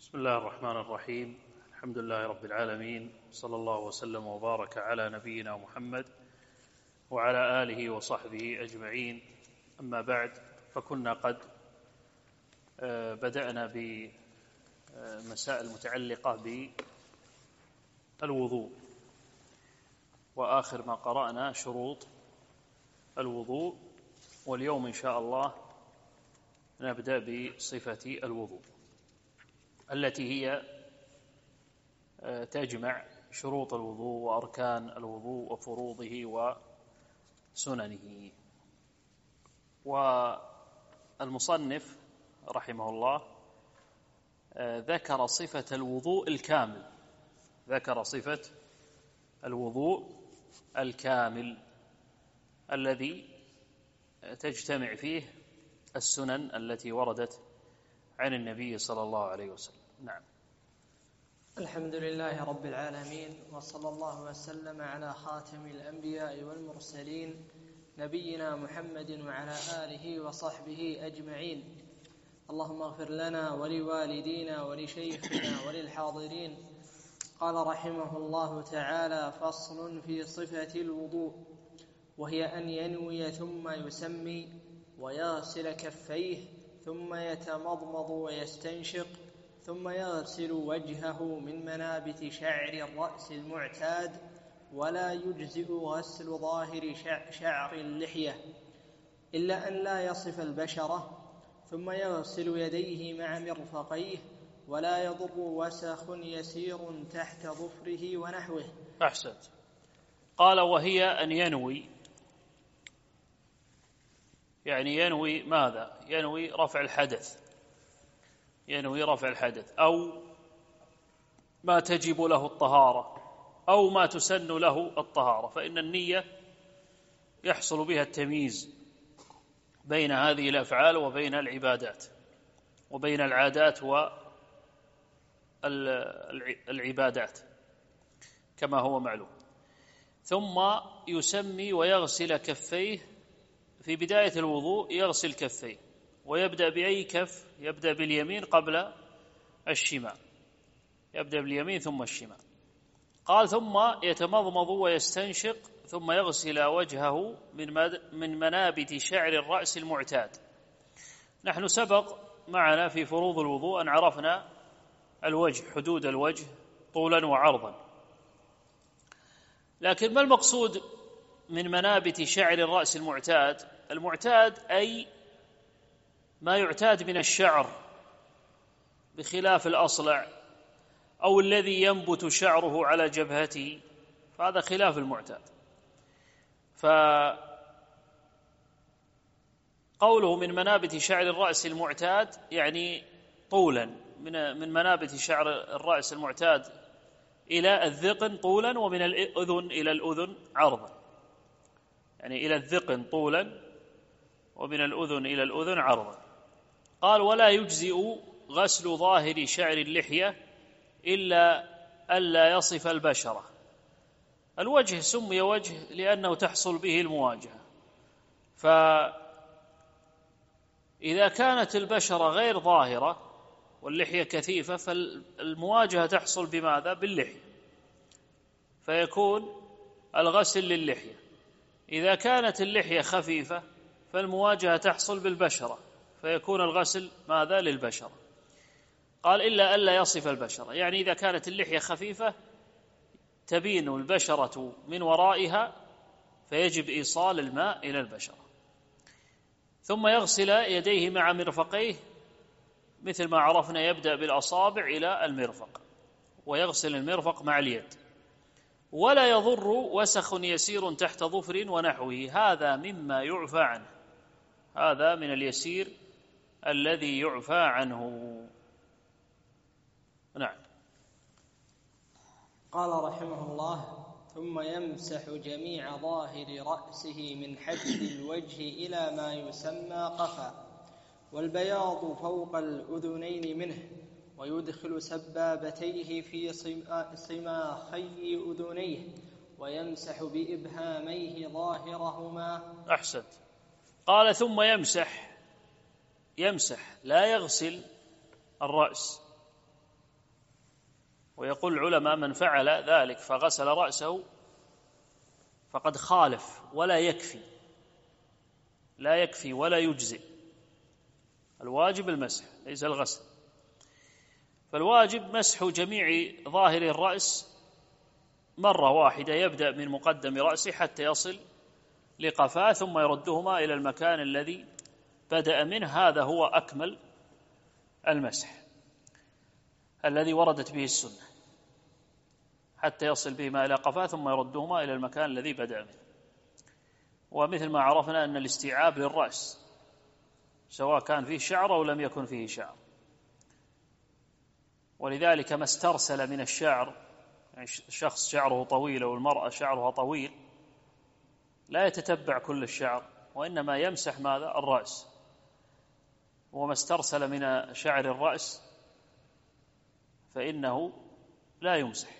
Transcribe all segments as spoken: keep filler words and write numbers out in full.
بسم الله الرحمن الرحيم. الحمد لله رب العالمين، صلى الله وسلم وبارك على نبينا محمد وعلى آله وصحبه أجمعين. أما بعد، فكنا قد بدأنا بمسائل متعلقة بالوضوء، وآخر ما قرأنا شروط الوضوء، واليوم إن شاء الله نبدأ بصفة الوضوء التي هي تجمع شروط الوضوء وأركان الوضوء وفروضه وسننه. والمصنف رحمه الله ذكر صفة الوضوء الكامل ذكر صفة الوضوء الكامل الذي تجتمع فيه السنن التي وردت عن النبي صلى الله عليه وسلم. نعم. الحمد لله رب العالمين، وصلى الله وسلم على خاتم الأنبياء والمرسلين نبينا محمد وعلى آله وصحبه أجمعين. اللهم اغفر لنا ولوالدينا ولشيخنا وللحاضرين. قال رحمه الله تعالى: فصل في صفة الوضوء، وهي أن ينوي ثم يسمي ويغسل كفيه ثم يتمضمض ويستنشق ثم يغسل وجهه من منابت شعر الرأس المعتاد، ولا يجزئ غسل ظاهر شعر اللحية إلا أن لا يصف البشرة، ثم يغسل يديه مع مرفقيه، ولا يضر وسخ يسير تحت ظفره ونحوه. أحسنت. قال: وهي أن ينوي، يعني ينوي ماذا؟ ينوي رفع الحدث ينوي رفع الحدث أو ما تجب له الطهارة أو ما تسن له الطهارة، فإن النية يحصل بها التمييز بين هذه الأفعال وبين العبادات وبين العادات والعبادات كما هو معلوم. ثم يسمي ويغسل كفيه. في بداية الوضوء يغسل كفيه، ويبدأ بأي كف؟ يبدأ باليمين قبل الشمال، يبدأ باليمين ثم الشمال. قال: ثم يتمضمض ويستنشق ثم يغسل وجهه من منابت شعر الرأس المعتاد. نحن سبق معنا في فروض الوضوء أن عرفنا الوجه، حدود الوجه طولا وعرضا، لكن ما المقصود من منابت شعر الرأس المعتاد؟ المعتاد أي ما يعتاد من الشعر، بخلاف الأصلع أو الذي ينبت شعره على جبهته، فهذا خلاف المعتاد. فقوله من منابت شعر الرأس المعتاد يعني طولا، من من منابت شعر الرأس المعتاد إلى الذقن طولا، ومن الأذن إلى الأذن عرضا، يعني إلى الذقن طولا ومن الأذن إلى الأذن عرضا. قال: ولا يجزئ غسل ظاهر شعر اللحية إلا ألا يصف البشرة. الوجه سمي وجه لأنه تحصل به المواجهة، فإذا كانت البشرة غير ظاهرة واللحية كثيفة فالمواجهة تحصل بماذا؟ باللحية، فيكون الغسل للحية. إذا كانت اللحية خفيفة فالمواجهة تحصل بالبشرة، فيكون الغسل ماذا؟ للبشرة. قال: إلا ألا يصف البشرة، يعني إذا كانت اللحية خفيفة تبين البشرة من ورائها فيجب إيصال الماء إلى البشرة. ثم يغسل يديه مع مرفقيه، مثل ما عرفنا يبدأ بالأصابع إلى المرفق، ويغسل المرفق مع اليد. ولا يضر وسخ يسير تحت ظفر ونحوه، هذا مما يعفى عنه، هذا من اليسير الذي يعفى عنه. نعم. قال رحمه الله: ثم يمسح جميع ظاهر رأسه من حد الوجه إلى ما يسمى قفا، والبياض فوق الأذنين منه، ويدخل سبابتيه في صماخي أذنيه، ويمسح بإبهاميه ظاهرهما. أحسنت. قال: ثم يمسح يمسح لا يغسل الرأس، ويقول العلماء من فعل ذلك فغسل رأسه فقد خالف ولا يكفي لا يكفي ولا يجزئ. الواجب المسح ليس الغسل. فالواجب مسح جميع ظاهر الرأس مرة واحدة، يبدأ من مقدم رأسه حتى يصل لقفاه ثم يردهما إلى المكان الذي بدأ منه. هذا هو أكمل المسح الذي وردت به السنة، حتى يصل بهما إلى قفاه ثم يردهما إلى المكان الذي بدأ منه. ومثل ما عرفنا أن الاستيعاب للرأس سواء كان فيه شعر أو لم يكن فيه شعر، ولذلك ما استرسل من الشعر، يعني شخص شعره طويل أو المرأة شعرها طويل، لا يتتبع كل الشعر وإنما يمسح ماذا؟ الرأس. وما استرسل من شعر الرأس فإنه لا يمسح.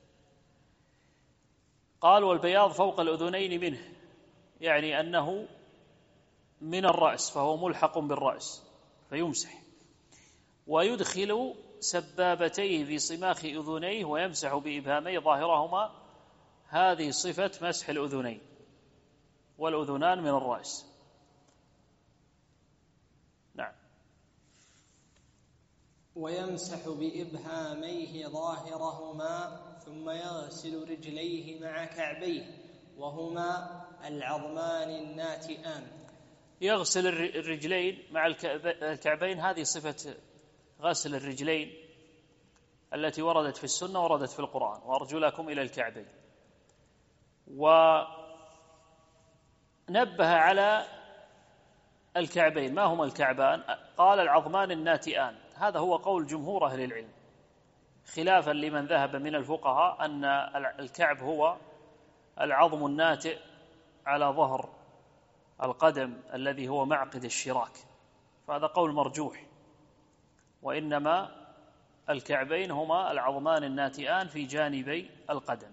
قال والبياض فوق الأذنين منه، يعني أنه من الرأس فهو ملحق بالرأس فيمسح. ويدخل سبابتيه في صماخ أذنيه ويمسح بإبهاميه ظاهرهما. هذه صفة مسح الأذنين، والأذنان من الرأس. نعم. ويمسح بإبهاميه ظاهرهما ثم يغسل رجليه مع كعبيه وهما العظمان الناتئان. يغسل الرجلين مع الكعبين، هذه صفة غسل الرجلين التي وردت في السنة وردت في القرآن، وأرجلكم إلى الكعبين. ونبه على الكعبين. ما هما الكعبان؟ قال العظمان الناتئان. هذا هو قول جمهور أهل العلم، خلافا لمن ذهب من الفقهاء أن الكعب هو العظم الناتئ على ظهر القدم الذي هو معقد الشراك، فهذا قول مرجوح. وإنما الكعبين هما العظمان الناتئان في جانبي القدم.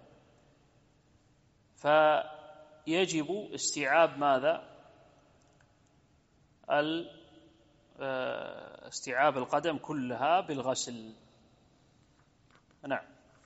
فيجب استيعاب ماذا؟ استيعاب القدم كلها بالغسل. نعم.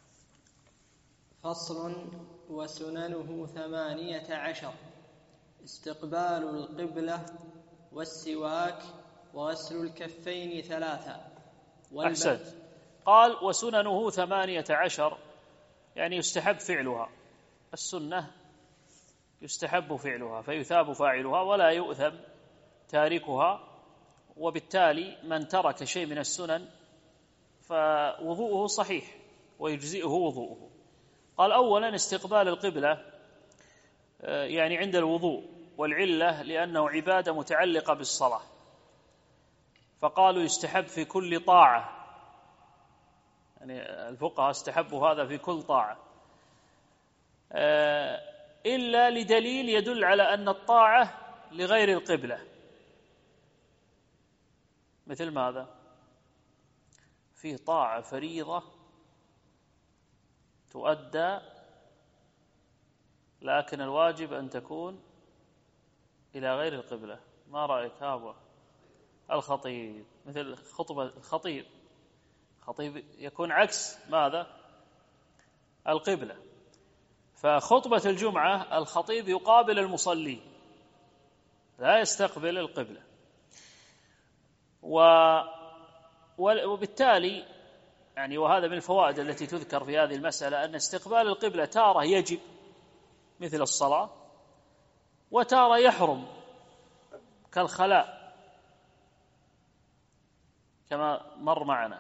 فصل. وسننه ثمانية عشر: استقبال القبلة والسواك وغسل الكفين ثلاثة. أحسنت. قال وسننه ثمانية عشر، يعني يستحب فعلها. السنة يستحب فعلها فيثاب فاعلها ولا يؤثم تاركها، وبالتالي من ترك شيء من السنن فوضوءه صحيح ويجزئه وضوءه. قال أولا استقبال القبلة، يعني عند الوضوء، والعلة لأنه عبادة متعلقة بالصلاة، فقالوا يستحب في كل طاعة، يعني الفقهاء استحبوا هذا في كل طاعة، إلا لدليل يدل على أن الطاعة لغير القبلة. مثل ماذا؟ في طاعة فريضة تؤدى لكن الواجب أن تكون إلى غير القبلة. ما رأيك هذا؟ الخطيب، مثل خطبة الخطيب، خطيب يكون عكس ماذا؟ القبلة. فخطبة الجمعة الخطيب يقابل المصلي لا يستقبل القبلة، وبالتالي يعني وهذا من الفوائد التي تذكر في هذه المسألة أن استقبال القبلة تارة يجب مثل الصلاة، وتارة يحرم كالخلاء كما مر معنا،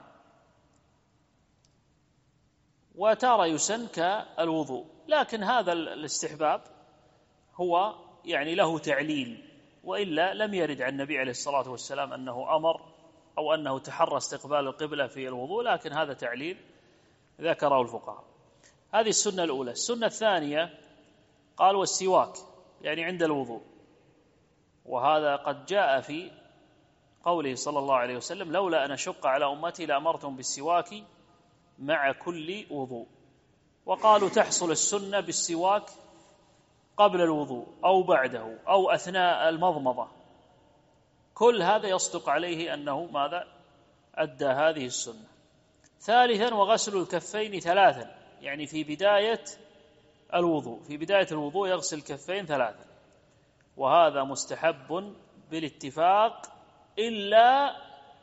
وتارة يسن كالوضوء. لكن هذا الاستحباب هو يعني له تعليل، وإلا لم يرد عن النبي عليه الصلاة والسلام أنه أمر أو أنه تحرى استقبال القبلة في الوضوء، لكن هذا تعليل ذكره الفقهاء. هذه السنة الأولى. السنة الثانية قال والسواك، يعني عند الوضوء، وهذا قد جاء في قوله صلى الله عليه وسلم لولا أن أشق على أمتي لأمرتهم بالسواك مع كل وضوء. وقالوا تحصل السنة بالسواك قبل الوضوء أو بعده أو أثناء المضمضة. كل هذا يصدق عليه أنه ماذا؟ أدى هذه السنة. ثالثا وغسل الكفين ثلاثا، يعني في بداية الوضوء، في بداية الوضوء يغسل الكفين ثلاثا، وهذا مستحب بالاتفاق إلا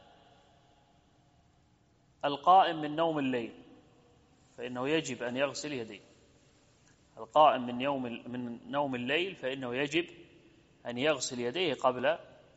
القائم من نوم الليل، فإنه يجب أن يغسل يديه. القائم من يوم من نوم الليل فإنه يجب أن يغسل يديه قبل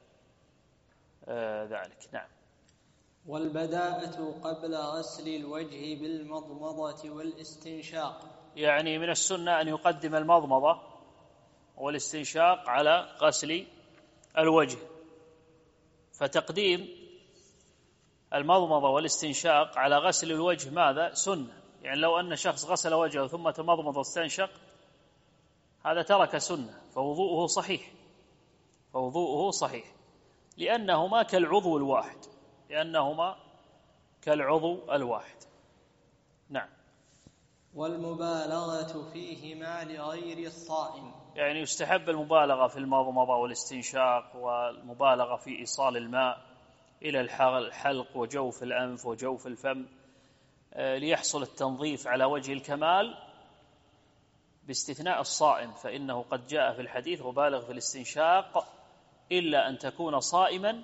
آه ذلك. نعم. والبداءة قبل غسل الوجه بالمضمضة والاستنشاق، يعني من السنة أن يقدم المضمضة والاستنشاق على غسل الوجه، فتقديم المضمضة والاستنشاق على غسل الوجه ماذا؟ سنة. يعني لو أن شخص غسل وجهه ثم تمضمض واستنشق هذا ترك سنة، فوضوءه صحيح، فوضوءه صحيح لأنهما كالعضو الواحد، لأنهما كالعضو الواحد. نعم. والمبالغة فيهما لغير الصائم، يعني يستحب المبالغة في المضمضة والاستنشاق، والمبالغة في إيصال الماء إلى الحلق وجوف الأنف وجوف الفم ليحصل التنظيف على وجه الكمال، باستثناء الصائم، فإنه قد جاء في الحديث وبالغ في الاستنشاق إلا أن تكون صائما.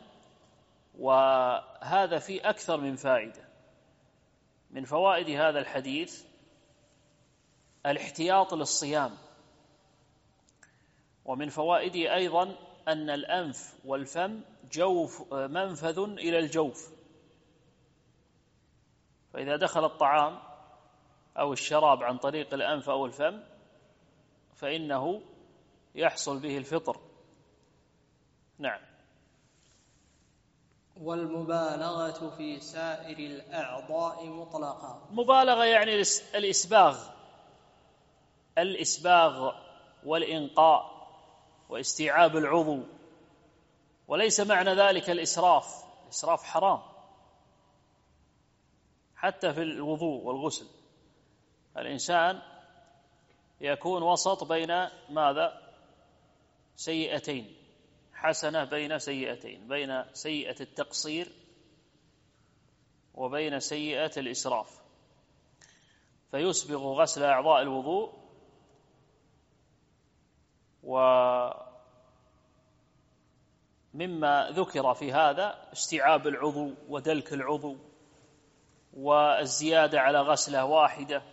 وهذا فيه أكثر من فائدة. من فوائد هذا الحديث الاحتياط للصيام، ومن فوائده أيضا أن الأنف والفم جوف منفذ إلى الجوف، فإذا دخل الطعام أو الشراب عن طريق الأنف أو الفم فإنه يحصل به الفطر. نعم. والمبالغة في سائر الأعضاء مطلقا، مبالغة يعني الإسباغ، الإسباغ والإنقاء واستيعاب العضو، وليس معنى ذلك الإسراف. الإسراف حرام حتى في الوضوء والغسل. الإنسان يكون وسط بين ماذا؟ سيئتين، حسنة بين سيئتين، بين سيئة التقصير وبين سيئة الإسراف، فيسبغ غسل أعضاء الوضوء، ومما ذكر في هذا استيعاب العضو ودلك العضو والزيادة على غسلة واحدة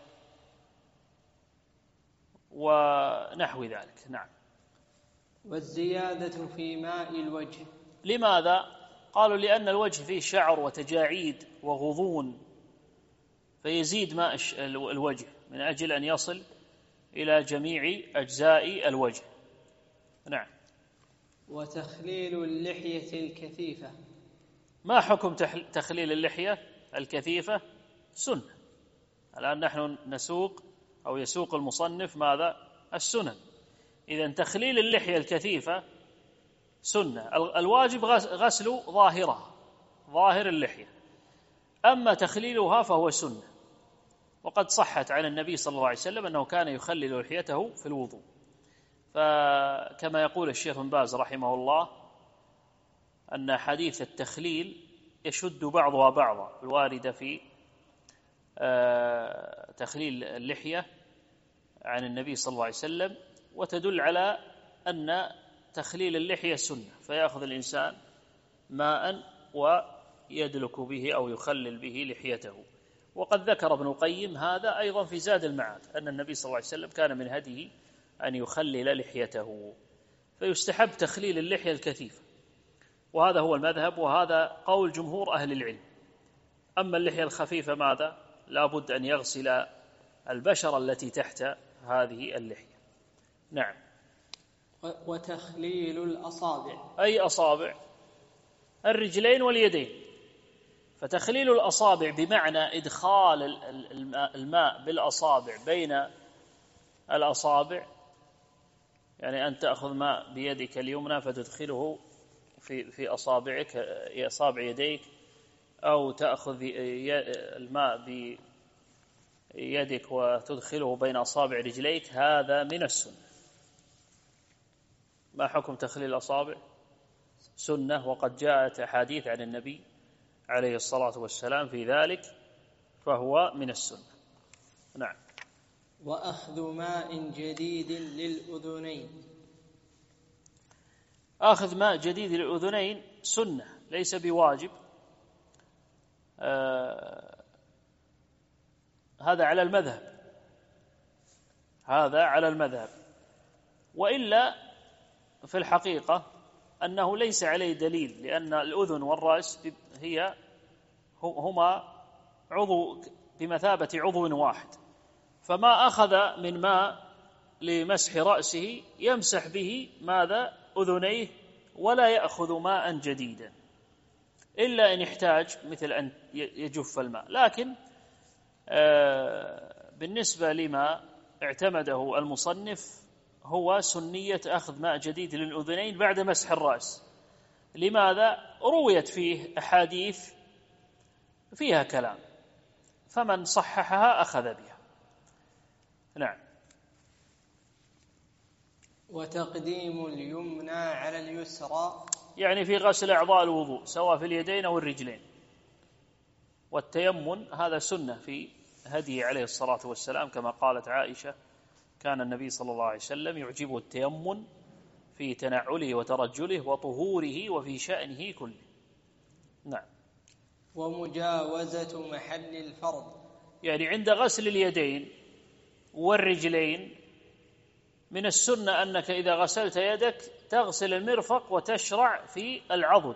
ونحو ذلك. نعم. والزيادة في ماء الوجه، لماذا؟ قالوا لأن الوجه فيه شعر وتجاعيد وغضون، فيزيد ماء الوجه من أجل أن يصل إلى جميع أجزاء الوجه. نعم. وتخليل اللحية الكثيفة، ما حكم تخليل اللحية الكثيفة؟ سنة. الآن نحن نسوق أو يسوق المصنف ماذا؟ السنن. إذن تخليل اللحية الكثيفة سنة، الواجب غسل ظاهرها، ظاهر اللحية، أما تخليلها فهو سنة. وقد صحت عن النبي صلى الله عليه وسلم أنه كان يخلل لحيته في الوضوء، فكما يقول الشيخ بن باز رحمه الله أن حديث التخليل يشد بعضها بعضا، الواردة في تخليل اللحية عن النبي صلى الله عليه وسلم، وتدل على أن تخليل اللحية سنة، فيأخذ الإنسان ماء ويدلك به أو يخلل به لحيته. وقد ذكر ابن القيم هذا أيضا في زاد المعاد، أن النبي صلى الله عليه وسلم كان من هديه أن يخلل لحيته، فيستحب تخليل اللحية الكثيفة، وهذا هو المذهب، وهذا قول جمهور أهل العلم. أما اللحية الخفيفة ماذا؟ لا بد أن يغسل البشرة التي تحت هذه اللحية. نعم. وتخليل الأصابع، أي أصابع؟ الرجلين واليدين. فتخليل الأصابع بمعنى إدخال الماء بالأصابع بين الأصابع، يعني أن تأخذ ماء بيدك اليمنى فتدخله في في أصابعك، أصابع يديك، أو تأخذ الماء بيدك وتدخله بين أصابع رجليك، هذا من السنة. ما حكم تخليل الأصابع؟ سنة، وقد جاءت أحاديث عن النبي عليه الصلاة والسلام في ذلك، فهو من السنة. نعم. وأخذ ماء جديد للأذنين. أخذ ماء جديد للأذنين سنة ليس بواجب. آه هذا على المذهب هذا على المذهب وإلا في الحقيقة أنه ليس عليه دليل، لأن الأذن والرأس هي هما عضو بمثابة عضو واحد، فما أخذ من ماء لمسح رأسه يمسح به ماذا أذنيه ولا يأخذ ماء جديدا إلا إن يحتاج مثل أن يجف الماء. لكن بالنسبة لما اعتمده المصنف هو سنية أخذ ماء جديد للأذنين بعد مسح الرأس. لماذا؟ رويت فيه أحاديث فيها كلام، فمن صححها أخذ بها. نعم. وتقديم اليمنى على اليسرى، يعني في غسل أعضاء الوضوء سواء في اليدين أو الرجلين. والتيمن هذا سنة في هديه عليه الصلاة والسلام، كما قالت عائشة كان النبي صلى الله عليه وسلم يعجبه التيمن في تنعله وترجله وطهوره وفي شأنه كله. نعم. ومجاوزة محل الفرض، يعني عند غسل اليدين والرجلين من السنة أنك إذا غسلت يدك تغسل المرفق وتشرع في العضد،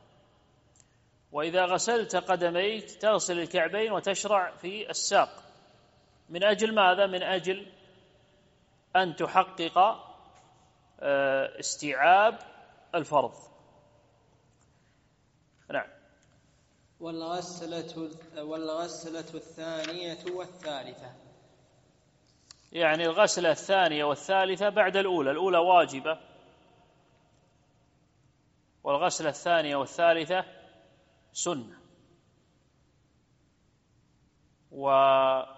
وإذا غسلت قدميك تغسل الكعبين وتشرع في الساق. من أجل ماذا؟ من أجل أن تحقق استيعاب الفرض. نعم. والغسلة والغسلة الثانية والثالثة، يعني الغسلة الثانية والثالثة بعد الأولى، الأولى واجبة، والغسلة الثانية والثالثة سنة. وهذه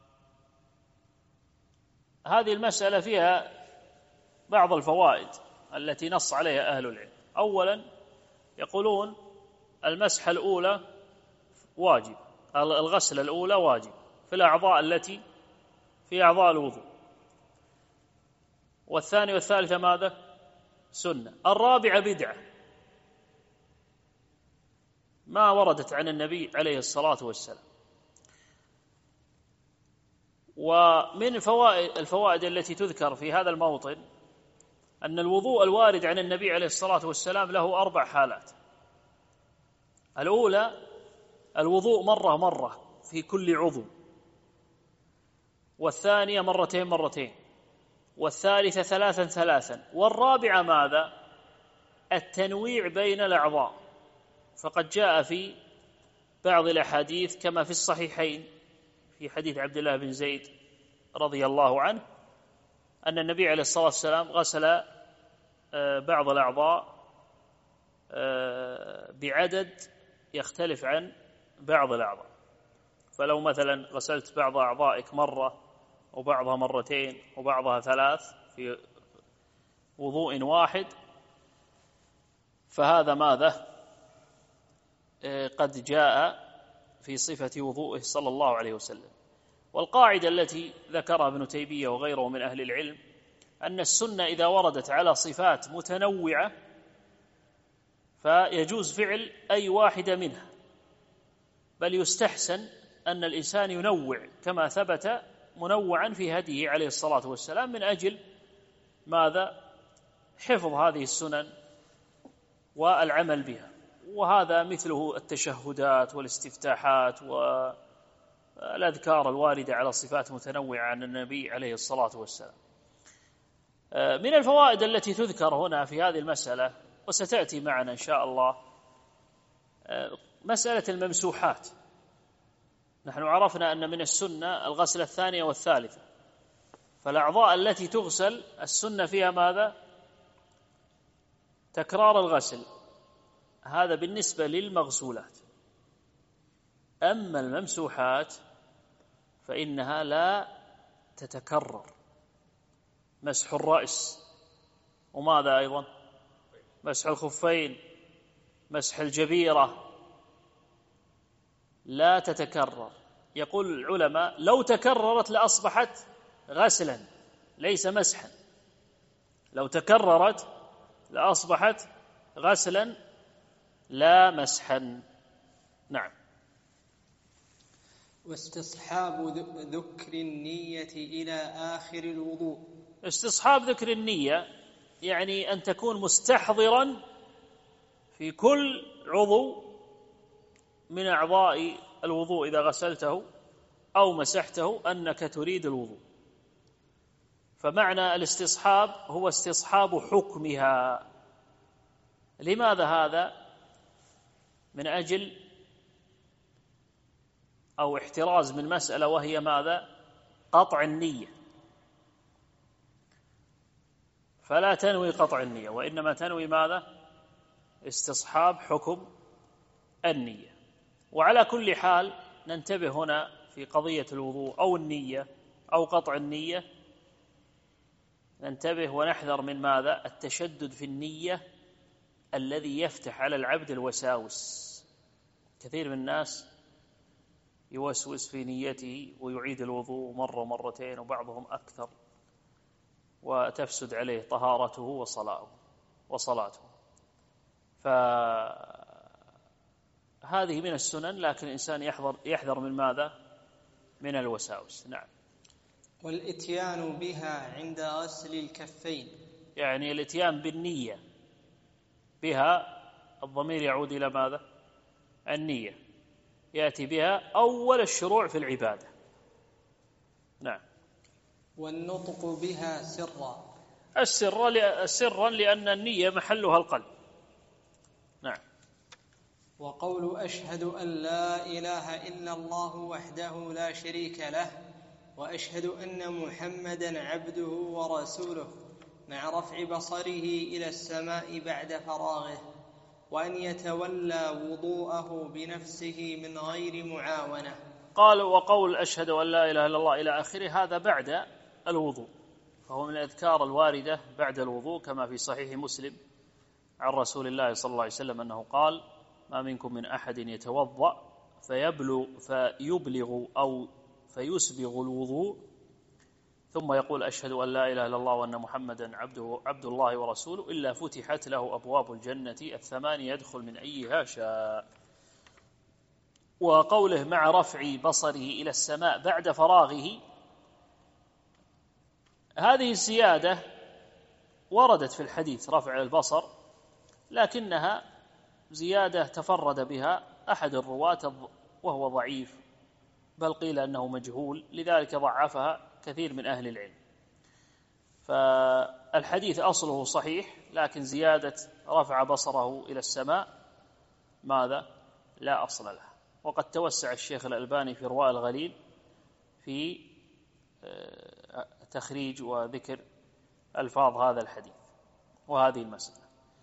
المسألة فيها بعض الفوائد التي نص عليها أهل العلم. أولا يقولون المسحة الأولى واجب، الغسلة الأولى واجب في الأعضاء التي في أعضاء الوضوء، والثانية والثالثة ماذا؟ سنة. الرابعة بدعة ما وردت عن النبي عليه الصلاة والسلام. ومن فوائد الفوائد التي تذكر في هذا الموطن أن الوضوء الوارد عن النبي عليه الصلاة والسلام له أربع حالات. الأولى الوضوء مرة مرة في كل عضو، والثانية مرتين مرتين، والثالثة ثلاثا ثلاثا، والرابعة ماذا؟ التنويع بين الأعضاء. فقد جاء في بعض الأحاديث كما في الصحيحين في حديث عبد الله بن زيد رضي الله عنه أن النبي عليه الصلاة والسلام غسل بعض الأعضاء بعدد يختلف عن بعض الأعضاء. فلو مثلا غسلت بعض أعضائك مرة وبعضها مرتين وبعضها ثلاث في وضوء واحد فهذا ماذا؟ قد جاء في صفة وضوءه صلى الله عليه وسلم. والقاعدة التي ذكرها ابن تيمية وغيره من أهل العلم أن السنة إذا وردت على صفات متنوعة فيجوز فعل أي واحدة منها، بل يستحسن أن الإنسان ينوع كما ثبت منوعا في هديه عليه الصلاة والسلام من أجل ماذا؟ حفظ هذه السنن والعمل بها. وهذا مثله التشهدات والاستفتاحات والأذكار الواردة على صفات متنوعة عن النبي عليه الصلاة والسلام. من الفوائد التي تذكر هنا في هذه المسألة وستأتي معنا إن شاء الله مسألة الممسوحات. نحن عرفنا أن من السنة الغسلة الثانية والثالثة، فالأعضاء التي تغسل السنة فيها ماذا؟ تكرار الغسل، هذا بالنسبة للمغسولات. أما الممسوحات فإنها لا تتكرر، مسح الرأس، وماذا أيضا؟ مسح الخفين، مسح الجبيرة، لا تتكرر. يقول العلماء لو تكررت لأصبحت غسلا ليس مسحا، لو تكررت لأصبحت غسلا لا مسحا. نعم. واستصحاب ذكر النية إلى آخر الوضوء. استصحاب ذكر النية يعني أن تكون مستحضرا في كل عضو من أعضاء الوضوء إذا غسلته أو مسحته أنك تريد الوضوء. فمعنى الاستصحاب هو استصحاب حكمها. لماذا هذا؟ من أجل أو احتراز من مسألة، وهي ماذا؟ قطع النية. فلا تنوي قطع النية، وإنما تنوي ماذا؟ استصحاب حكم النية. وعلى كل حال ننتبه هنا في قضية الوضوء أو النية أو قطع النية، ننتبه ونحذر من ماذا؟ التشدد في النية الذي يفتح على العبد الوساوس. كثير من الناس يوسوس في نيته ويعيد الوضوء مرة مرتين وبعضهم أكثر، وتفسد عليه طهارته وصلاته وصلاته. فهذه من السنن، لكن الإنسان يحذر يحذر من ماذا؟ من الوساوس. نعم. والإتيان بها عند غسل الكفين، يعني الإتيان بالنية بها، الضمير يعود إلى ماذا؟ النية، يأتي بها أول الشروع في العبادة. نعم. والنطق بها سرا، السر سرا لأن النية محلها القلب. نعم. وقول أشهد أن لا إله إلا الله وحده لا شريك له وأشهد أن محمدا عبده ورسوله مع رفع بصره إلى السماء بعد فراغه، وأن يتولى وضوءه بنفسه من غير معاونة. قال وقول أشهد أن لا إله إلا الله إلى آخره، هذا بعد الوضوء، فهو من الأذكار الواردة بعد الوضوء، كما في صحيح مسلم عن رسول الله صلى الله عليه وسلم أنه قال: ما منكم من أحد يتوضأ فيبلغ, فيبلغ أو فيسبغ الوضوء ثم يقول أشهد أن لا إله إلا الله وأن محمدا عبده عبد الله ورسوله إلا فتحت له أبواب الجنة الثمان يدخل من أيها شاء. وقوله مع رفع بصره إلى السماء بعد فراغه، هذه الزيادة وردت في الحديث رفع البصر، لكنها زيادة تفرد بها أحد الرواة وهو ضعيف، بل قيل أنه مجهول، لذلك ضعفها كثير من أهل العلم. فالحديث أصله صحيح، لكن زيادة رفع بصره إلى السماء ماذا؟ لا أصل له. وقد توسع الشيخ الألباني في إرواء الغليل في تخريج وذكر ألفاظ هذا الحديث وهذه المسألة.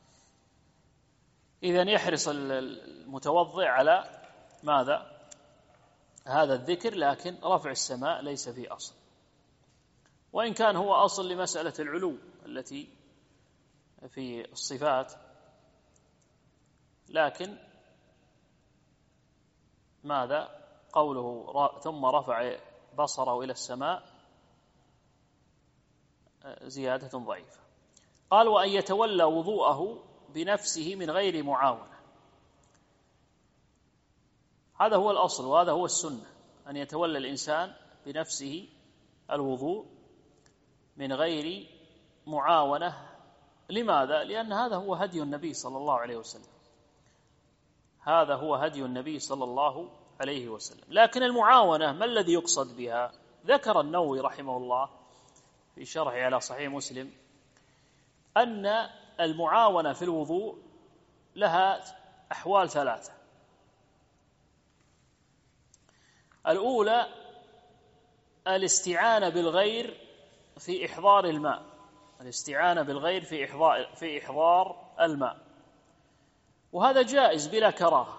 إذن يحرص المتوضئ على ماذا؟ هذا الذكر، لكن رفع السماء ليس فيه أصل، وإن كان هو أصل لمسألة العلو التي في الصفات، لكن ماذا؟ قوله ثم رفع بصره إلى السماء زيادة ضعيفة. قال وأن يتولى وضوءه بنفسه من غير معاونة، هذا هو الأصل وهذا هو السنة، أن يتولى الإنسان بنفسه الوضوء من غير معاونة. لماذا؟ لأن هذا هو هدي النبي صلى الله عليه وسلم، هذا هو هدي النبي صلى الله عليه وسلم. لكن المعاونة ما الذي يقصد بها؟ ذكر النووي رحمه الله في شرحه على صحيح مسلم أن المعاونة في الوضوء لها أحوال ثلاثة. الأولى الاستعانة بالغير في إحضار الماء، الاستعانة بالغير في إحضار, في إحضار الماء، وهذا جائز بلا كراهة.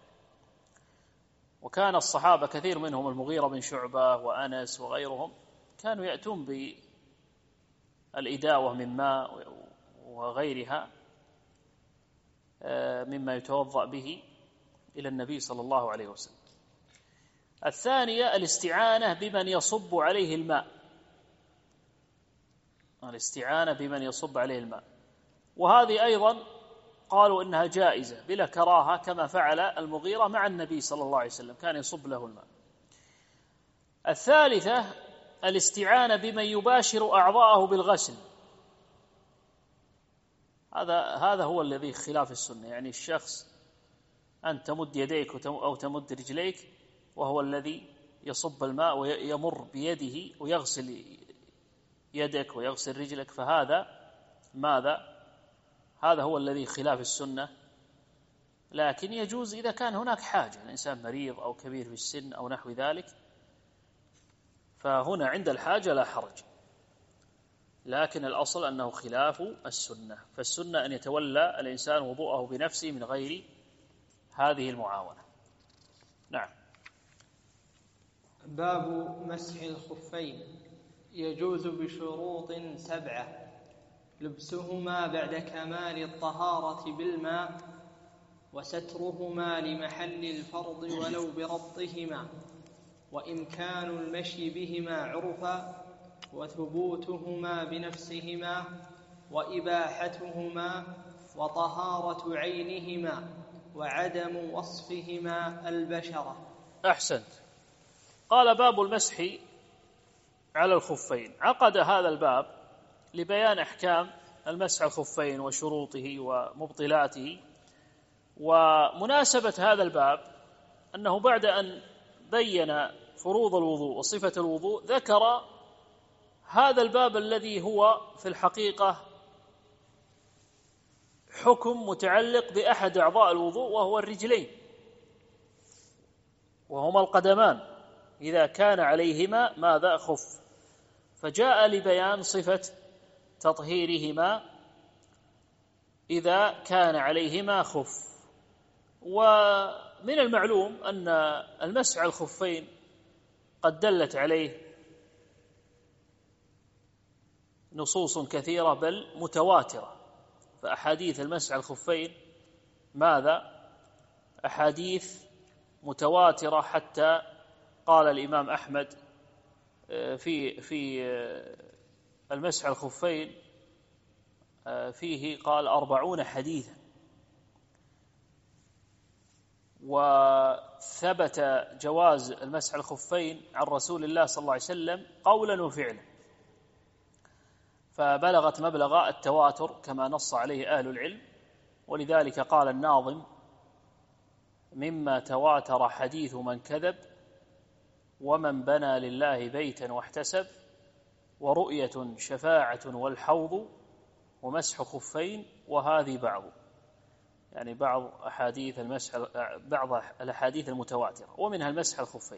وكان الصحابة كثير منهم المغيرة بن شعبة وأنس وغيرهم كانوا يأتون بالإداوة من ماء وغيرها مما يتوضأ به إلى النبي صلى الله عليه وسلم. الثانية الاستعانة بمن يصب عليه الماء، الاستعانة بمن يصب عليه الماء، وهذه أيضا قالوا إنها جائزة بلا كراهة، كما فعل المغيرة مع النبي صلى الله عليه وسلم، كان يصب له الماء. الثالثة الاستعانة بمن يباشر أعضاءه بالغسل، هذا هذا هو الذي خلاف السنة، يعني الشخص أن تمد يديك أو تمد رجليك وهو الذي يصب الماء ويمر بيده ويغسل يدك ويغسل رجلك، فهذا ماذا؟ هذا هو الذي خلاف السنة. لكن يجوز إذا كان هناك حاجة، الإنسان مريض أو كبير في السن أو نحو ذلك، فهنا عند الحاجة لا حرج، لكن الأصل أنه خلاف السنة، فالسنة أن يتولى الإنسان وضوءه بنفسه من غير هذه المعاونة. نعم. باب مسح الخفين. يجوز بشروط سبعة: لبسهما بعد كمال الطهارة بالماء، وسترهما لمحل الفرض ولو بربطهما، وإمكان المشي بهما عرفا، وثبوتهما بنفسهما، وإباحتهما، وطهارة عينهما، وعدم وصفهما البشرة. أحسنت. قال باب المسح على الخفين. عقد هذا الباب لبيان أحكام المسح على الخفين وشروطه ومبطلاته. ومناسبة هذا الباب أنه بعد أن بين فروض الوضوء وصفة الوضوء ذكر هذا الباب الذي هو في الحقيقة حكم متعلق بأحد أعضاء الوضوء وهو الرجلين، وهما القدمان إذا كان عليهما ماذا؟ خف. فجاء لبيان صفة تطهيرهما إذا كان عليهما خف. ومن المعلوم أن المسح على الخفين قد دلت عليه نصوص كثيرة بل متواترة، فأحاديث المسح على الخفين ماذا؟ أحاديث متواترة، حتى قال الإمام أحمد في في المسح على الخفين فيه قال أربعون حديثا، وثبت جواز المسح على الخفين عن رسول الله صلى الله عليه وسلم قولا وفعلا، فبلغت مبلغ التواتر كما نص عليه أهل العلم. ولذلك قال الناظم: مما تواتر حديث من كذب، ومن بنى لله بيتا واحتسب، ورؤية شفاعة والحوض، ومسح خفين، وهذه بعض، يعني بعض أحاديث المسح، بعض الأحاديث المتواترة، ومنها المسح الخفين.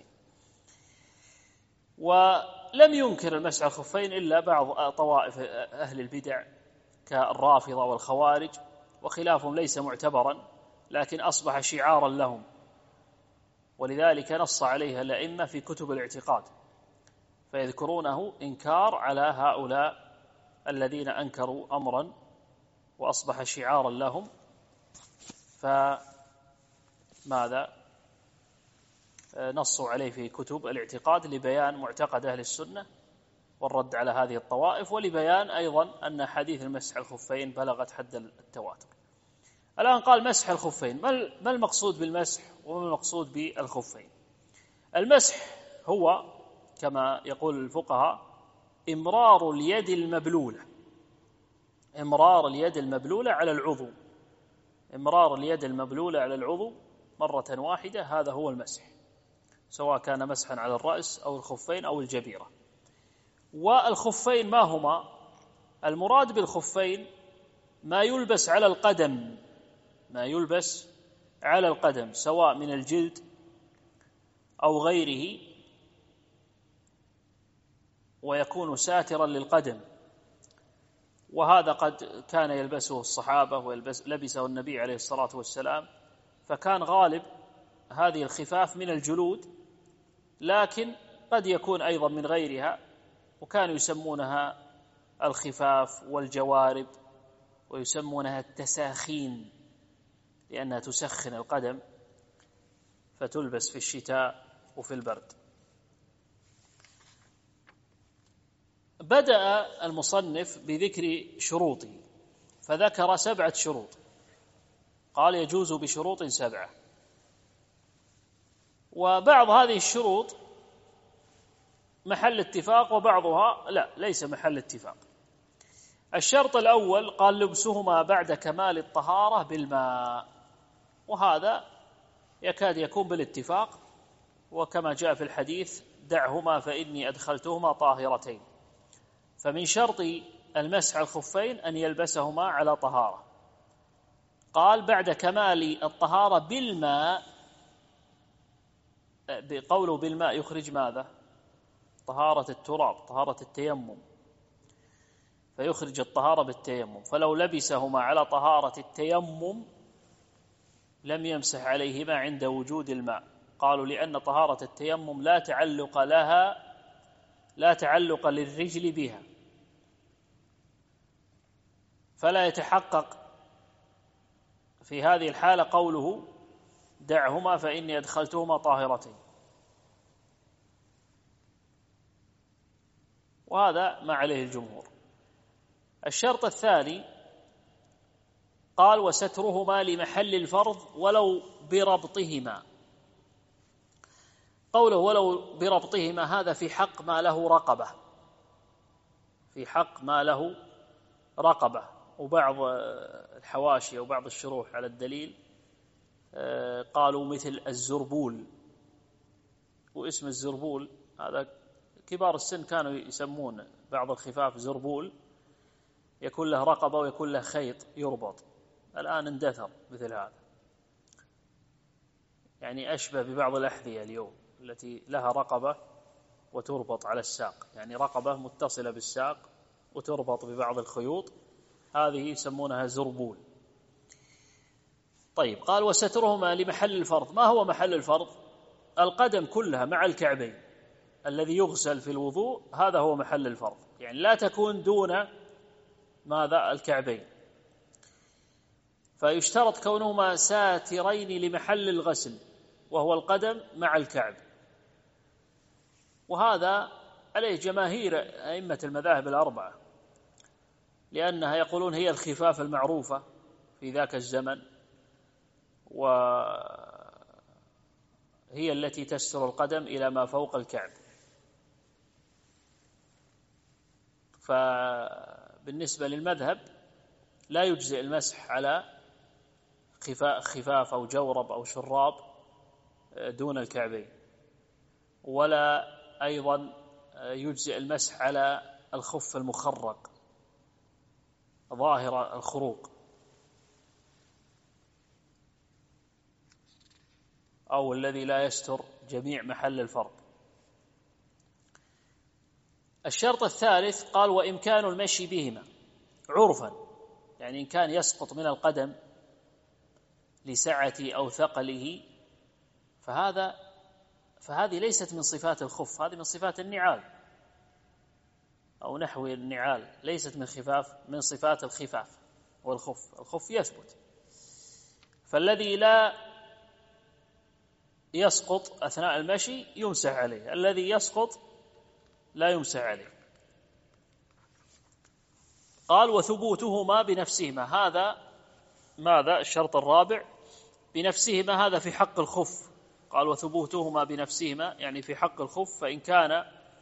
ولم ينكر المسح الخفين إلا بعض طوائف أهل البدع كالرافضة والخوارج، وخلافهم ليس معتبرا لكن أصبح شعارا لهم، ولذلك نص عليها الأئمة في كتب الاعتقاد، فيذكرونه إنكار على هؤلاء الذين أنكروا أمرا وأصبح شعارا لهم. فماذا نصوا عليه في كتب الاعتقاد لبيان معتقد أهل السنة والرد على هذه الطوائف، ولبيان أيضا أن حديث المسح الخفين بلغت حد التواتر. الآن قال مسح الخفين، ما المقصود بالمسح وما المقصود بالخفين؟ المسح هو كما يقول الفقهاء إمرار اليد المبلولة، إمرار اليد المبلولة على العضو، إمرار اليد المبلولة على العضو مرة واحدة، هذا هو المسح، سواء كان مسحا على الرأس أو الخفين أو الجبيرة. والخفين ما هما؟ المراد بالخفين ما يلبس على القدم، ما يلبس على القدم سواء من الجلد أو غيره، ويكون ساترا للقدم، وهذا قد كان يلبسه الصحابة ولبسه النبي عليه الصلاة والسلام، فكان غالب هذه الخفاف من الجلود، لكن قد يكون أيضا من غيرها، وكانوا يسمونها الخفاف والجوارب، ويسمونها التساخين لأنها تسخن القدم، فتلبس في الشتاء وفي البرد. بدأ المصنف بذكر شروطه فذكر سبعة شروط، قال يجوز بشروط سبعة. وبعض هذه الشروط محل اتفاق وبعضها لا ليس محل اتفاق. الشرط الأول قال لبسهما بعد كمال الطهارة بالماء، وهذا يكاد يكون بالاتفاق، وكما جاء في الحديث دعهما فإني أدخلتهما طاهرتين. فمن شرط المسح على الخفين أن يلبسهما على طهارة. قال بعد كمال الطهارة بالماء، بقوله بالماء يخرج ماذا؟ طهارة التراب، طهارة التيمم، فيخرج الطهارة بالتيمم. فلو لبسهما على طهارة التيمم لم يمسح عليهما عند وجود الماء. قالوا لأن طهارة التيمم لا تعلق لها لا تعلق للرجل بها، فلا يتحقق في هذه الحالة قوله دعهما فإني أدخلتهما طاهرتين، وهذا ما عليه الجمهور. الشرط الثاني قال وسترهما لمحل الفرض ولو بربطهما. قوله ولو بربطهما هذا في حق ما له رقبة، في حق ما له رقبة. وبعض الحواشي وبعض الشروح على الدليل قالوا مثل الزربول، واسم الزربول هذا كبار السن كانوا يسمون بعض الخفاف زربول، يكون له رقبة ويكون له خيط يربط. الآن اندثر مثل هذا، يعني أشبه ببعض الأحذية اليوم التي لها رقبة وتربط على الساق، يعني رقبة متصلة بالساق وتربط ببعض الخيوط، هذه يسمونها زربول. طيب قال وسترهما لمحل الفرض. ما هو محل الفرض؟ القدم كلها مع الكعبين الذي يغسل في الوضوء، هذا هو محل الفرض، يعني لا تكون دون ماذا؟ الكعبين. فيشترط كونهما ساترين لمحل الغسل وهو القدم مع الكعب، وهذا عليه جماهير أئمة المذاهب الأربعة، لأنها يقولون هي الخفاف المعروفة في ذاك الزمن، وهي التي تستر القدم إلى ما فوق الكعب. فبالنسبة للمذهب لا يجزئ المسح على خفاف أو جورب أو شراب دون الكعبين، ولا أيضا يجزئ المسح على الخف المخرق ظاهر الخروق أو الذي لا يستر جميع محل الفرض. الشرط الثالث قال وإمكان المشي بهما عرفا، يعني إن كان يسقط من القدم لسعة أو ثقله فهذا فهذه ليست من صفات الخف، هذه من صفات النعال أو نحو النعال، ليست من خفاف من صفات الخفاف والخف. الخف يثبت، فالذي لا يسقط أثناء المشي يمسح عليه، الذي يسقط لا يمسح عليه. قال وثبوتهما بنفسهما، هذا ماذا؟ الشرط الرابع بنفسهما، هذا في حق الخف. قال وثبوتهما بنفسهما يعني في حق الخف، فإن كان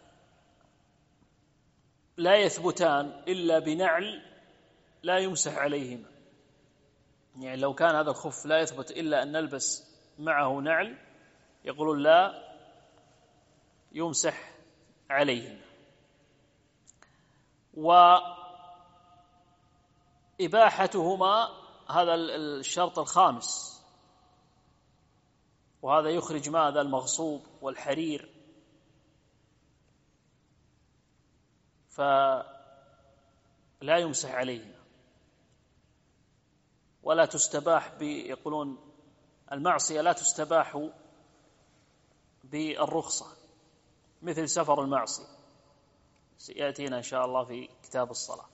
لا يثبتان إلا بنعل لا يمسح عليهما، يعني لو كان هذا الخف لا يثبت إلا أن نلبس معه نعل يقولون لا يمسح عليهما. وإباحتهما هذا الشرط الخامس، وهذا يخرج ماذا؟ المغصوب والحرير، فلا يمسح عليهما ولا تستباح، يقولون المعصية لا تستباح بالرخصة مثل سفر المعصية، سيأتينا إن شاء الله في كتاب الصلاة.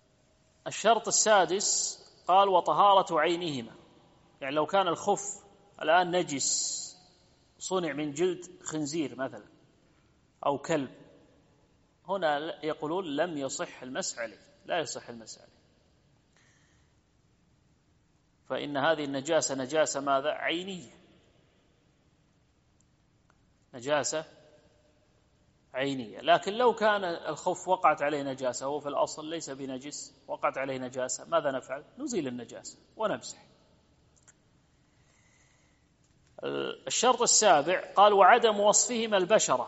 الشرط السادس قال وطهارة عينهما، يعني لو كان الخف الآن نجس صنع من جلد خنزير مثلا أو كلب، هنا يقولون لم يصح المسح عليه، لا يصح المسح عليه، فإن هذه النجاسة نجاسة ماذا؟ عينية، نجاسة عينية. لكن لو كان الخف وقعت عليه نجاسة، هو في الأصل ليس بنجس، وقعت عليه نجاسة، ماذا نفعل؟ نزيل النجاسة ونمسح. الشرط السابع قال وعدم وصفهما البشرة،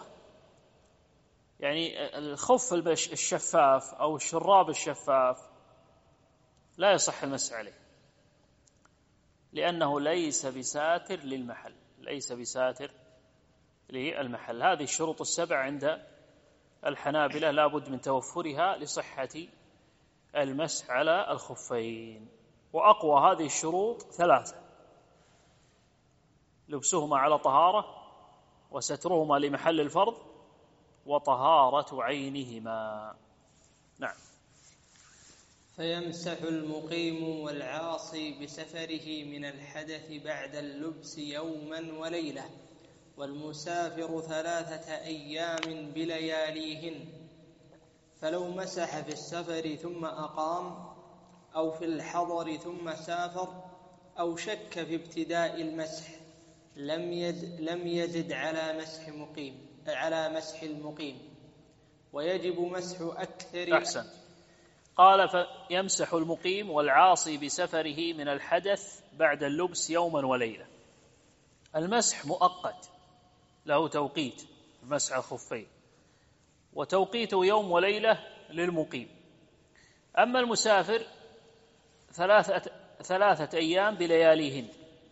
يعني الخف الشفاف أو الشراب الشفاف لا يصح المسح عليه، لأنه ليس بساتر للمحل، ليس بساتر للمحل. هذه الشروط السبع عند الحنابلة لا بد من توفرها لصحة المسح على الخفين، وأقوى هذه الشروط ثلاثة: لبسهما على طهارة، وسترهما لمحل الفرض، وطهارة عينهما. نعم. فيمسح المقيم والعاصي بسفره من الحدث بعد اللبس يوما وليلة، والمسافر ثلاثة أيام بلياليهن. فلو مسح في السفر ثم أقام، أو في الحضر ثم سافر، أو شك في ابتداء المسح، لم يزد, لم يزد على مسح مقيم على مسح المقيم، ويجب مسح أكثر. أحسن. قال فيمسح المقيم والعاصي بسفره من الحدث بعد اللبس يوما وليلة. المسح مؤقت، له توقيت، مسح الخفين، وتوقيته يوم وليلة للمقيم. أما المسافر ثلاثة, ثلاثة أيام بلياليهن،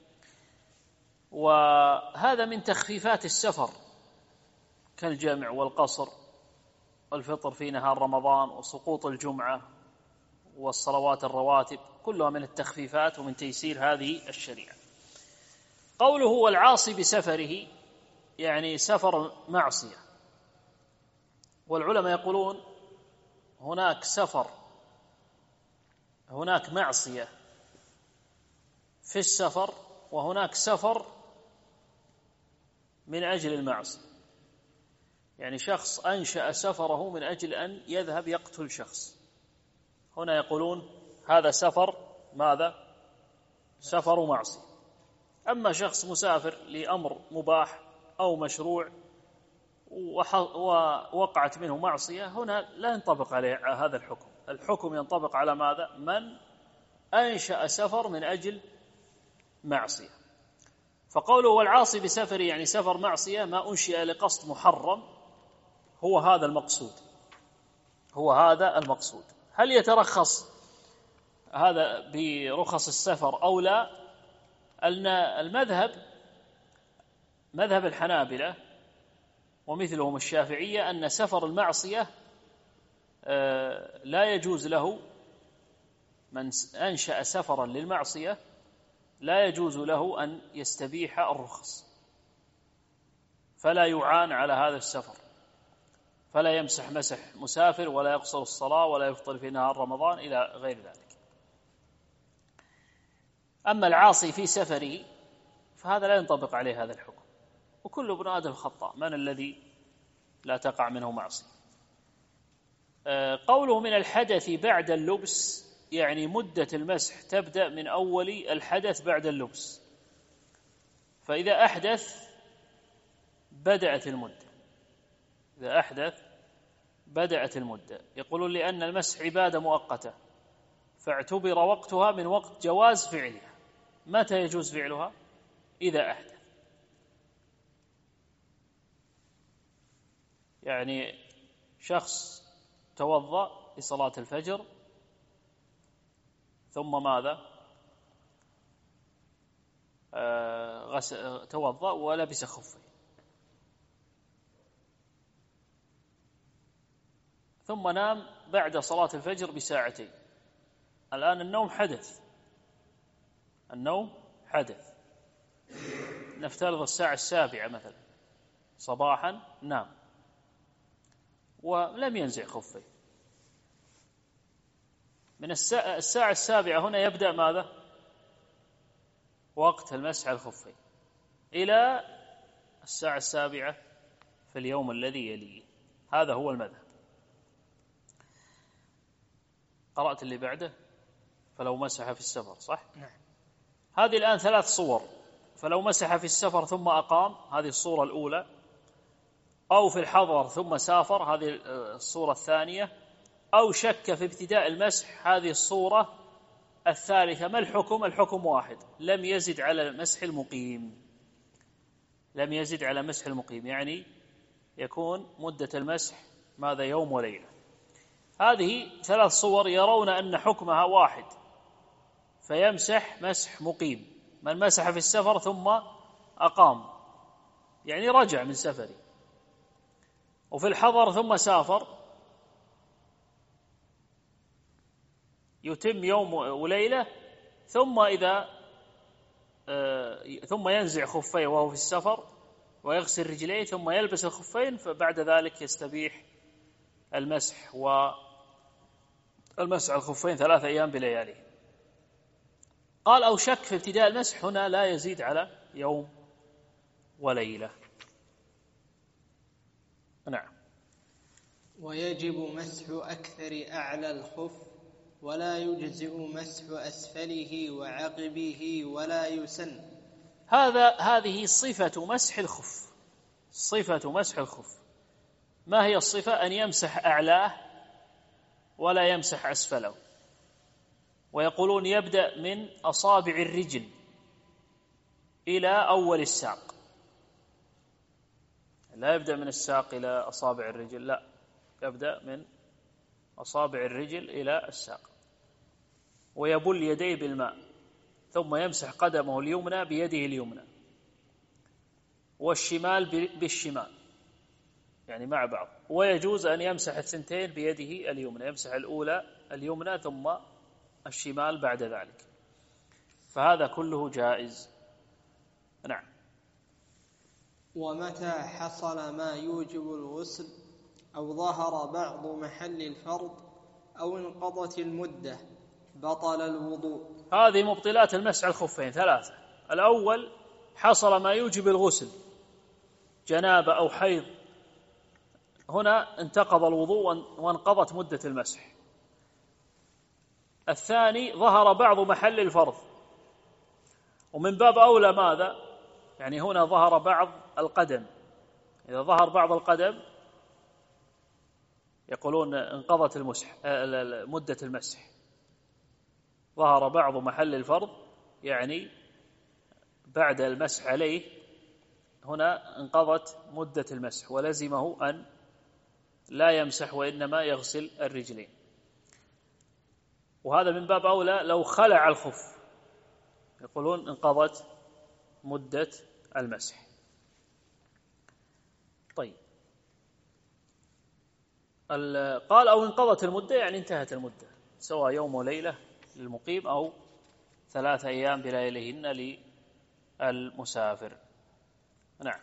وهذا من تخفيفات السفر كالجمع والقصر والفطر في نهار رمضان وسقوط الجمعة والصلوات الرواتب، كلها من التخفيفات ومن تيسير هذه الشريعة. قوله والعاصي بسفره يعني سفر معصية، والعلماء يقولون هناك سفر، هناك معصية في السفر، وهناك سفر من أجل المعصية. يعني شخص أنشأ سفره من أجل أن يذهب يقتل شخص، هنا يقولون هذا سفر ماذا؟ سفر معصية. أما شخص مسافر لأمر مباح أو مشروع ووقعت منه معصية، هنا لا ينطبق عليه هذا الحكم. الحكم ينطبق على ماذا؟ من أنشأ سفر من أجل معصية. فقوله والعاصي بسفر يعني سفر معصية ما أنشئ لقصد محرم، هو هذا المقصود، هو هذا المقصود. هل يترخص هذا برخص السفر أو لا؟ أن المذهب مذهب الحنابلة ومثلهم الشافعية أن سفر المعصية لا يجوز له، من أنشأ سفرا للمعصية لا يجوز له أن يستبيح الرخص، فلا يعان على هذا السفر، فلا يمسح مسح مسافر، ولا يقصر الصلاة، ولا يفطر في نهار رمضان إلى غير ذلك. أما العاصي في سفره فهذا لا ينطبق عليه هذا الحكم، وكل ابن آدم خطاء، من الذي لا تقع منه معصية. قوله من الحدث بعد اللبس يعني مدة المسح تبدأ من أول الحدث بعد اللبس، فإذا أحدث بدأت المدة، إذا أحدث بدأت المدة. يقولون لأن المسح عبادة مؤقتة فاعتبر وقتها من وقت جواز فعلها. متى يجوز فعلها؟ إذا أحدث. يعني شخص توضأ لصلاة الفجر ثم ماذا؟ آه غسل توضأ ولبس خفيه، ثم نام بعد صلاة الفجر بساعتين. الآن النوم حدث، النوم حدث، نفترض الساعة السابعة مثلا صباحا نام ولم ينزع خفيه. من الساعة السابعة هنا يبدأ ماذا؟ وقت المسح على الخفين. إلى الساعة السابعة في اليوم الذي يليه. هذا هو المذهب. قرأت اللي بعده فلو مسح في السفر، صح؟ نعم. هذه الآن ثلاث صور. فلو مسح في السفر ثم أقام، هذه الصورة الأولى، أو في الحضر ثم سافر، هذه الصورة الثانية، أو شك في ابتداء المسح، هذه الصورة الثالثة. ما الحكم؟ الحكم واحد: لم يزد على مسح المقيم. لم يزد على مسح المقيم يعني يكون مدة المسح ماذا؟ يوم وليلة. هذه ثلاث صور يرون أن حكمها واحد، فيمسح مسح مقيم. من مسح في السفر ثم أقام يعني رجع من سفره، وفي الحضر ثم سافر يتم يوم وليلة، ثم إذا آه ثم ينزع خفيه وهو في السفر ويغسل رجليه ثم يلبس الخفين، فبعد ذلك يستبيح المسح والمسح الخفين ثلاثة أيام بلياليه. قال: أو شك في ابتداء المسح، هنا لا يزيد على يوم وليلة. نعم. ويجب مسح أكثر أعلى الخف، ولا يجزئ مسح أسفله وعقبه، ولا يسن. هذا هذه صفة مسح الخف. صفة مسح الخف ما هي الصفة؟ أن يمسح أعلاه ولا يمسح أسفله. ويقولون يبدأ من أصابع الرجل إلى أول الساق، لا يبدأ من الساق إلى أصابع الرجل، لا، يبدأ من أصابع الرجل إلى الساق. ويبل يديه بالماء، ثم يمسح قدمه اليمنى بيده اليمنى، والشمال بالشمال يعني مع بعض. ويجوز أن يمسح الثنتين بيده اليمنى، يمسح الأولى اليمنى ثم الشمال بعد ذلك، فهذا كله جائز. نعم. ومتى حصل ما يوجب الغسل، أو ظهر بعض محل الفرض، أو انقضت المدة، بطل الوضوء. هذه مبطلات المسح الخفين ثلاثة. الأول: حصل ما يوجب الغسل، جنابة أو حيض، هنا انتقض الوضوء وانقضت مدة المسح. الثاني: ظهر بعض محل الفرض، ومن باب أولى ماذا؟ يعني هنا ظهر بعض القدم، إذا ظهر بعض القدم يقولون انقضت المسح مدة المسح. ظهر بعض محل الفرض يعني بعد المسح عليه هنا انقضت مدة المسح، ولزمه أن لا يمسح وإنما يغسل الرجلين. وهذا من باب أولى لو خلع الخف، يقولون انقضت مدة المسح. طيب، قال: أو انقضت المدة يعني انتهت المدة، سواء يوم وليلة للمقيم أو ثلاثة أيام بلياليهن للمسافر. نعم.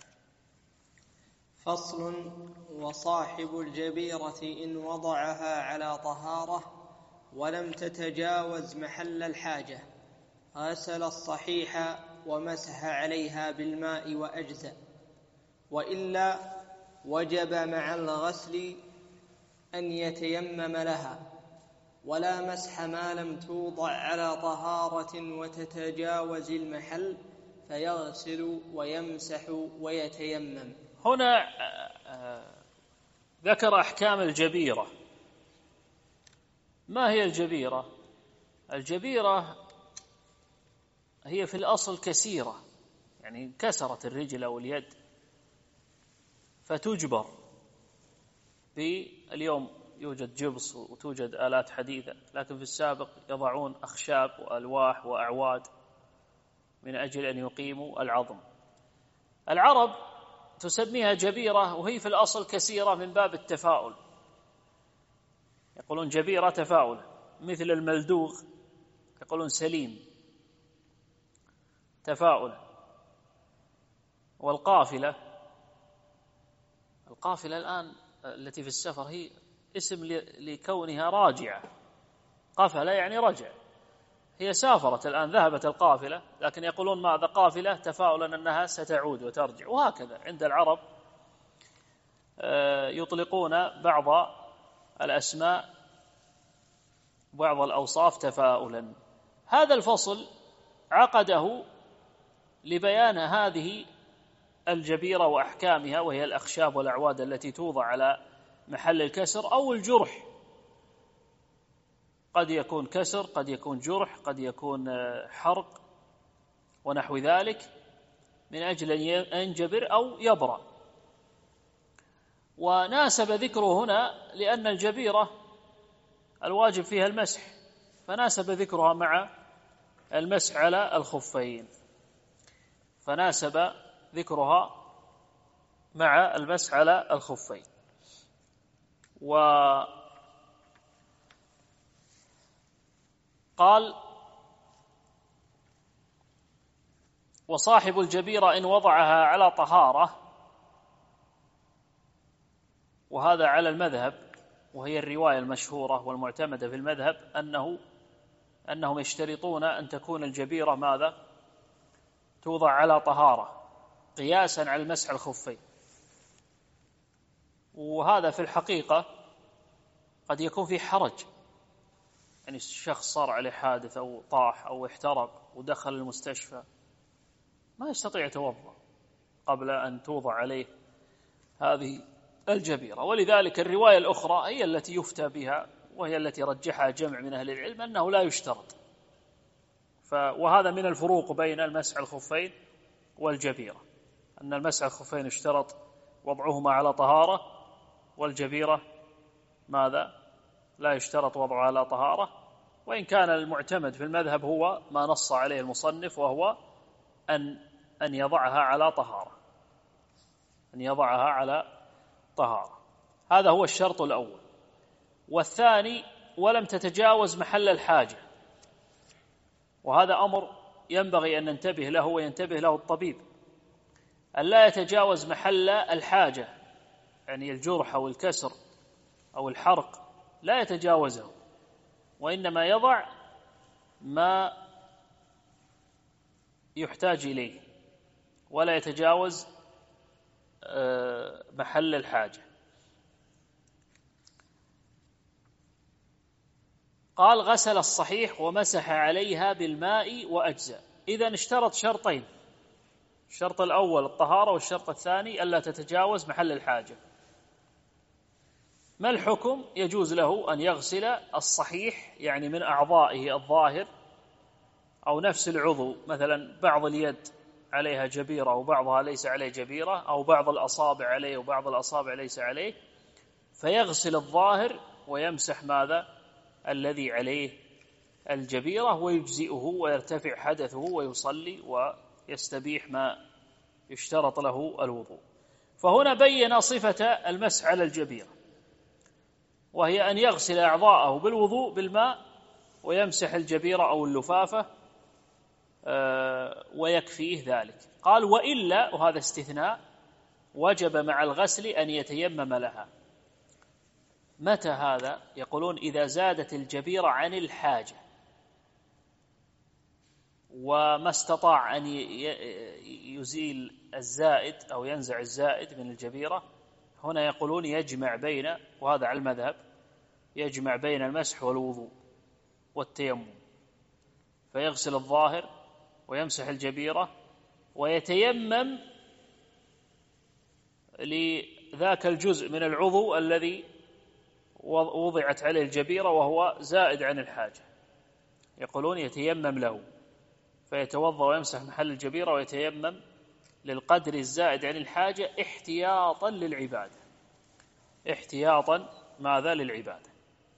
فصل: وصاحب الجبيرة إن وضعها على طهارة ولم تتجاوز محل الحاجة غسل الصحيح ومسح عليها بالماء وأجزأ، وإلا وجب مع الغسل أن يتيمم لها، ولا مسح ما لم توضع على طهارة وتتجاوز المحل، فيغسل ويمسح ويتيمم. هنا ذكر أحكام الجبيرة. ما هي الجبيرة؟ الجبيرة هي في الأصل كسيرة، يعني انكسرت الرجل أو اليد فتجبر. باليوم يوجد جبس وتوجد آلات حديثة، لكن في السابق يضعون أخشاب وألواح وأعواد من أجل أن يقيموا العظم. العرب تسميها جبيرة وهي في الأصل كسيرة من باب التفاؤل، يقولون جبيرة تفاؤل، مثل الملدوغ يقولون سليم تفاؤل. والقافلة، القافلة الآن التي في السفر هي اسم لكونها راجعة، قفل يعني رجع، هي سافرت الآن، ذهبت القافلة، لكن يقولون ماذا؟ قافلة تفاؤلا أنها ستعود وترجع. وهكذا عند العرب يطلقون بعض الأسماء بعض الأوصاف تفاؤلا. هذا الفصل عقده لبيان هذه الجبيرة وأحكامها، وهي الأخشاب والأعواد التي توضع على محل الكسر أو الجرح. قد يكون كسر، قد يكون جرح، قد يكون حرق ونحو ذلك، من أجل أن ينجبر أو يبرأ. وناسب ذكره هنا لأن الجبيرة الواجب فيها المسح، فناسب ذكرها مع المسح على الخفين، فناسب ذكرها مع المسح على الخفين. وقال: وصاحب الجبيرة إن وضعها على طهارة، وهذا على المذهب، وهي الرواية المشهورة والمعتمدة في المذهب، أنه أنهم يشترطون أن تكون الجبيرة ماذا؟ توضع على طهارة، قياسا على المسح الخفين. وهذا في الحقيقة قد يكون في حرج، يعني الشخص صار عليه حادث أو طاح أو احترق ودخل المستشفى، ما يستطيع يتوضأ قبل أن توضع عليه هذه الجبيرة. ولذلك الرواية الأخرى هي التي يفتى بها، وهي التي رجحها جمع من أهل العلم، أنه لا يشترط. وهذا من الفروق بين المسح الخفين والجبيرة، أن المسح الخفين اشترط وضعهما على طهارة، والجبيرة ماذا؟ لا يشترط وضعها على طهارة. وإن كان المعتمد في المذهب هو ما نص عليه المصنف، وهو أن أن يضعها على طهارة، أن يضعها على طهارة. هذا هو الشرط الأول. والثاني: ولم تتجاوز محل الحاجة. وهذا أمر ينبغي أن ننتبه له وينتبه له الطبيب، أن لا يتجاوز محل الحاجة، يعني الجرح أو الكسر أو الحرق لا يتجاوزه، وإنما يضع ما يحتاج إليه، ولا يتجاوز محل الحاجة. قال: غسل الصحيح ومسح عليها بالماء وأجزاء. إذن اشترط شرطين: الشرط الأول الطهارة، والشرط الثاني ألا تتجاوز محل الحاجة. ما الحكم؟ يجوز له أن يغسل الصحيح، يعني من أعضائه الظاهر أو نفس العضو، مثلا بعض اليد عليها جبيرة وبعضها ليس عليه جبيرة، أو بعض الأصابع عليه وبعض الأصابع ليس عليه، فيغسل الظاهر ويمسح ماذا؟ الذي عليه الجبيرة، ويجزئه ويرتفع حدثه ويصلي ويستبيح ما يشترط له الوضوء. فهنا بين صفة المسح على الجبيرة، وهي أن يغسل أعضاءه بالوضوء بالماء ويمسح الجبيرة أو اللفافة ويكفيه ذلك. قال: وإلا، وهذا استثناء، وجب مع الغسل أن يتيمم لها. متى هذا؟ يقولون: إذا زادت الجبيرة عن الحاجة وما استطاع أن يزيل الزائد أو ينزع الزائد من الجبيرة، هنا يقولون يجمع بين، وهذا على المذهب، يجمع بين المسح والوضوء والتيمم، فيغسل الظاهر ويمسح الجبيرة ويتيمم لذاك الجزء من العضو الذي وضعت عليه الجبيرة وهو زائد عن الحاجة. يقولون يتيمم له، فيتوضأ ويمسح محل الجبيرة ويتيمم للقدر الزائد عن الحاجة احتياطا للعبادة، احتياطا ماذا؟ للعبادة.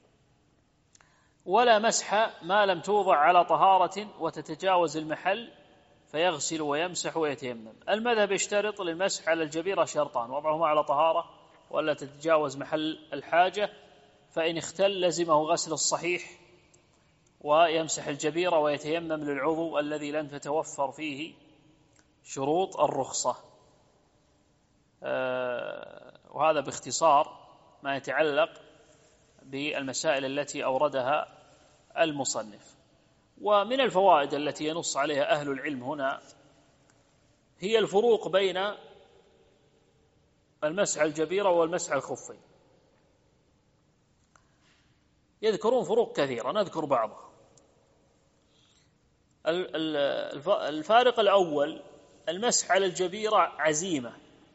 ولا مسح ما لم توضع على طهارة وتتجاوز المحل، فيغسل ويمسح ويتيمم. المذهب يشترط للمسح على الجبيرة شرطان: وضعهما على طهارة ولا تتجاوز محل الحاجة، فإن اختل لزمه غسل الصحيح ويمسح الجبيرة ويتيمم للعضو الذي لم تتوفر فيه شروط الرخصة. آه وهذا باختصار ما يتعلق بالمسائل التي أوردها المصنف. ومن الفوائد التي ينص عليها أهل العلم هنا هي الفروق بين المسح على الجبيرة والمسح على الخفين. يذكرون فروق كثيرة، نذكر بعضها. الفارق الأول: المسح على الجبيرة عزيمة،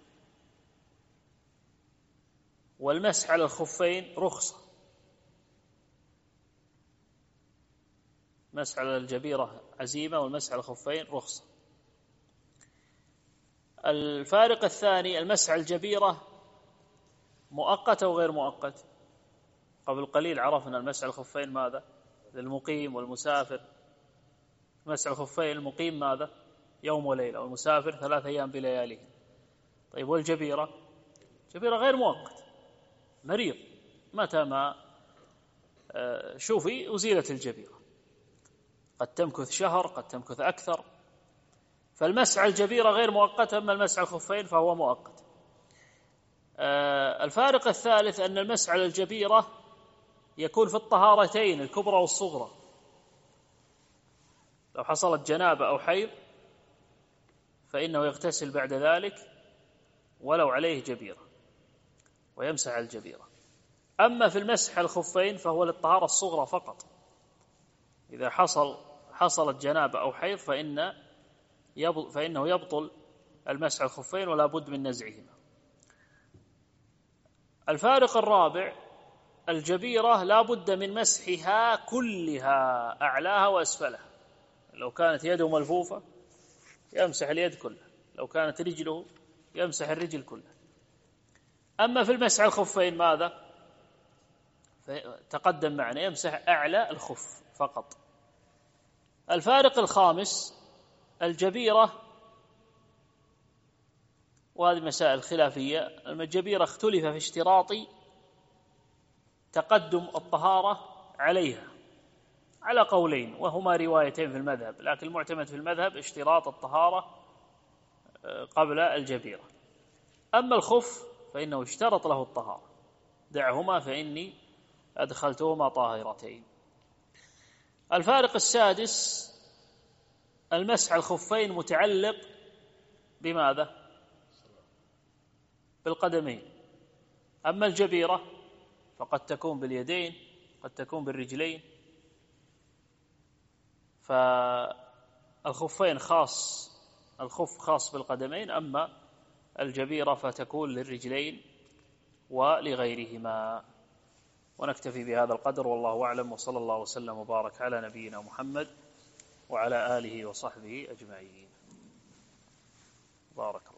والمسح على الخفين رخصة. المسح على الجبيرة عزيمة والمسح على الخفين رخصة. الفارق الثاني: المسح على الجبيرة مؤقت أو غير مؤقت. قبل قليل عرفنا المسح على الخفين ماذا؟ للمقيم والمسافر. مسح على الخفين المقيم ماذا؟ يوم وليلة، والمسافر ثلاث أيام بلياليهم. طيب والجبيرة؟ الجبيرة غير مؤقت، مريض متى ما شوفي أزيلت الجبيرة، قد تمكث شهر، قد تمكث أكثر. فالمسح على الجبيرة غير مؤقت، أما المسح على الخفين فهو مؤقت. الفارق الثالث أن المسح على الجبيرة يكون في الطهارتين الكبرى والصغرى. لو حصلت جنابة أو حيض فإنه يغتسل بعد ذلك ولو عليه جبيرة ويمسح على الجبيرة. أما في المسح على الخفين فهو للطهارة الصغرى فقط. إذا حصل حصلت جنابة أو حيض فإن يبطل فإنه يبطل المسح على الخفين ولا بد من نزعهما. الفارق الرابع: الجبيرة لا بد من مسحها كلها، أعلاها وأسفلها. لو كانت يده ملفوفة يمسح اليد كلها، لو كانت رجله يمسح الرجل كلها. أما في المسح على الخفين ماذا؟ تقدم معنا، يمسح أعلى الخف فقط. الفارق الخامس: الجبيرة، وهذه مسائل خلافية، الجبيرة اختلف في اشتراط تقدم الطهارة عليها على قولين، وهما روايتين في المذهب، لكن المعتمد في المذهب اشتراط الطهارة قبل الجبيرة. أما الخف فإنه اشترط له الطهارة: دعهما فإني أدخلتهما طاهرتين. الفارق السادس: المسح على الخفين متعلق بماذا؟ بالقدمين. أما الجبيرة فقد تكون باليدين، قد تكون بالرجلين. فالخفين خاص، الخف خاص بالقدمين، أما الجبيرة فتكون للرجلين ولغيرهما. ونكتفي بهذا القدر والله أعلم، وصلى الله وسلم وبارك على نبينا محمد وعلى آله وصحبه أجمعين. بارك الله.